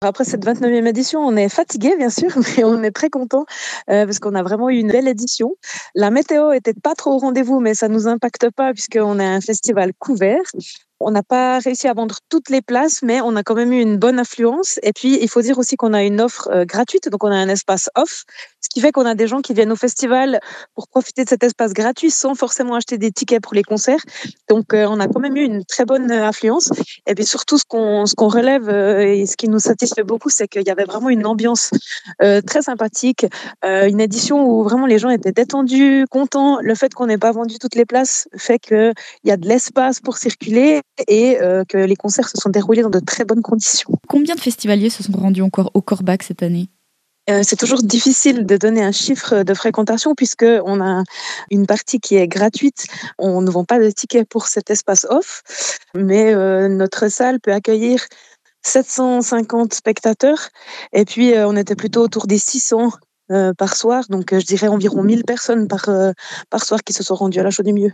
Après cette 29e édition, on est fatigué bien sûr, mais on est très content parce qu'on a vraiment eu une belle édition. La météo était pas trop au rendez-vous, mais ça nous impacte pas puisqu'on est un festival couvert. On n'a pas réussi à vendre toutes les places, mais on a quand même eu une bonne affluence. Et puis, il faut dire aussi qu'on a une offre gratuite, donc on a un espace off, ce qui fait qu'on a des gens qui viennent au festival pour profiter de cet espace gratuit sans forcément acheter des tickets pour les concerts. Donc, on a quand même eu une très bonne affluence. Et puis surtout, ce qu'on relève et ce qui nous satisfait beaucoup, c'est qu'il y avait vraiment une ambiance très sympathique, une édition où vraiment les gens étaient détendus, contents. Le fait qu'on n'ait pas vendu toutes les places fait qu'il y a de l'espace pour circuler et que les concerts se sont déroulés dans de très bonnes conditions. Combien de festivaliers se sont rendus encore au Corbac cette année ? C'est toujours difficile de donner un chiffre de fréquentation puisqu'on a une partie qui est gratuite. On ne vend pas de tickets pour cet espace off, mais notre salle peut accueillir 750 spectateurs et puis on était plutôt autour des 600 par soir, donc je dirais environ 1000 personnes par soir qui se sont rendues à la Chaux du Milieu.